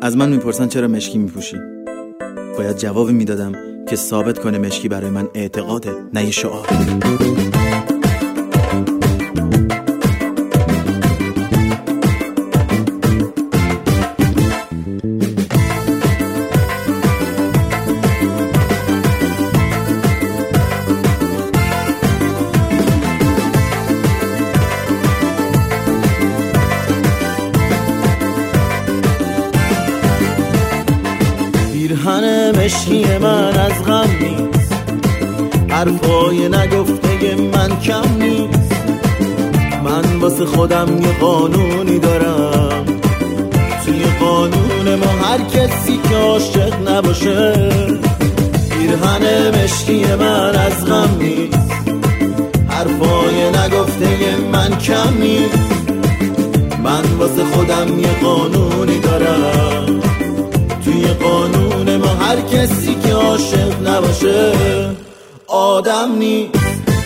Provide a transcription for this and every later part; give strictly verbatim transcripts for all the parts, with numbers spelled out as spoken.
از من میپرسن چرا مشکی میپوشی. باید جوابی میدادم که ثابت کنه مشکی برای من اعتقاده، نه یه شعار. پیرهن مشکی من از غم نیست، حرفای نگفته من کم نیست. من واسه خودم یه قانونی دارم، توی قانون ما هر کسی که عاشق نباشه. پیرهن مشکی من از غم نیست، حرفای نگفته من کم نیست. من واسه خودم یه قانونی دارم، توی قانون ما هر کسی که عاشق نباشه آدم نیست.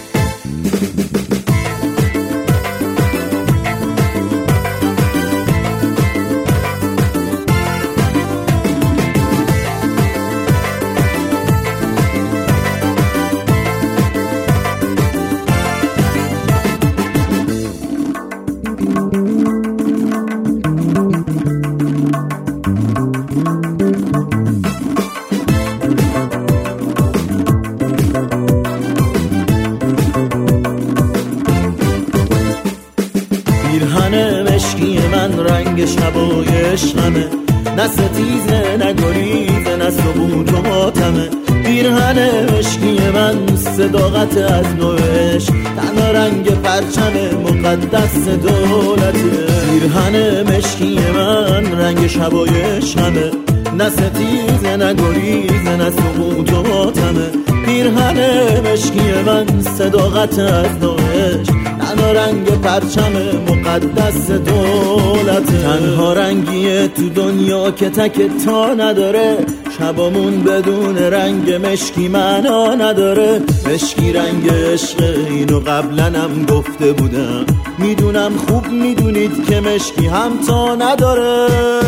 پیرهن مشکی من رنگ شبای عشقمه، نه ستیزه نه گریزه نه سقوط و ماتمه. پیرهن مشکی من صداقت از نوع عشق، تنها رنگ پرچم مقدس دولته. پیرهن مشکی من رنگ شبای عشقمه، نه ستیزه نه گریزه نه سقوط و ماتمه. پیرهن مشکی من صداقت از نوع عشق، تنها رنگ پرچم مقدس دولت. تنها رنگیه تو دنیا که تک تا نداره، شبامون بدون رنگ مشکی معنا نداره. مشکی رنگ عشق، اینو قبلنم گفته بودم، میدونم خوب میدونید که مشکی هم تا نداره.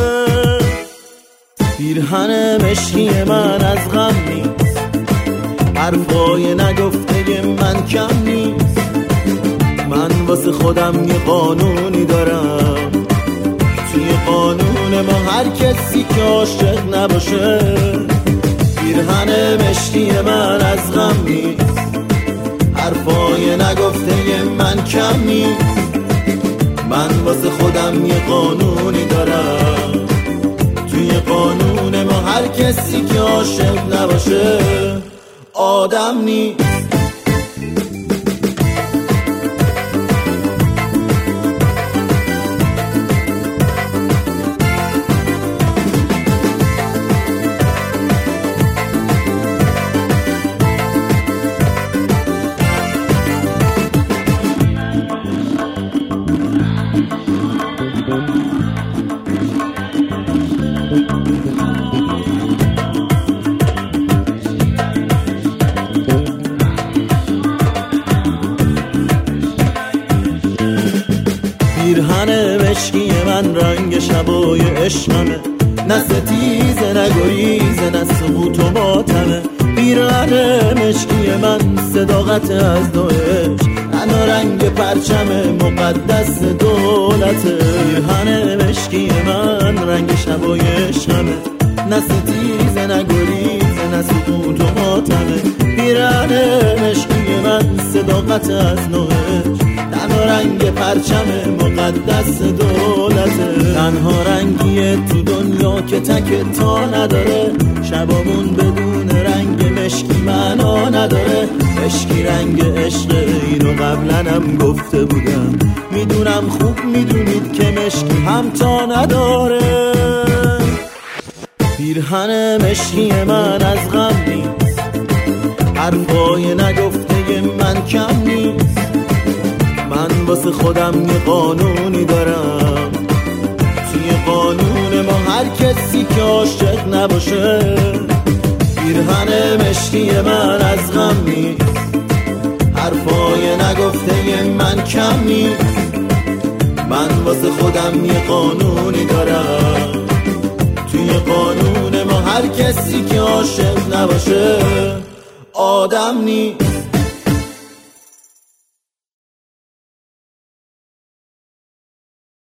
پیرهن مشکی من از غم نیست، حرفای نگفته من کم نیست. من واسه خودم یه قانونی دارم، توی قانون ما هر کسی که عاشق نباشه. پیرهن مشکی من از غم نیست، حرفای نگفته من کم نیست. من واسه خودم یه قانونی دارم، توی قانون ما هر کسی که عاشق نباشه آدم نیست. پیرهن مشکی من رنگ شبای عشقمه، نه ستیزه نه گریزه نه سقوط و ماتمه. پیرهن مشکی من صداقت از نوع عشق، تنها رنگ پرچم مقدس دولته. پیرهن مشکی من رنگ شبای عشقمه، نه ستیزه نه گریزه نه سقوط و ماتمه. پیرهن مشکی من صداقت از نوع عشق، تنها رنگ پرچم مقدس دولته. تنها رنگیه تو دنیا که تک تا نداره، شبامون بدون رنگ مشکی معنا نداره. مشکی رنگ عشق، اینو قبلنم گفته بودم، میدونم خوب میدونید که مشکی هم تا نداره. پیرهن مشکی من از غم نیست، حرفای نگفته من کم نیست. من واسه خودم یه قانونی دارم، توی قانون ما هر کسی که عاشق نباشه. پیرهن مشکی من از غم نیست، حرفای نگفته من کم نیست. من واسه خودم یه قانونی دارم، توی قانون ما هر کسی که عاشق نباشه آدم نیست.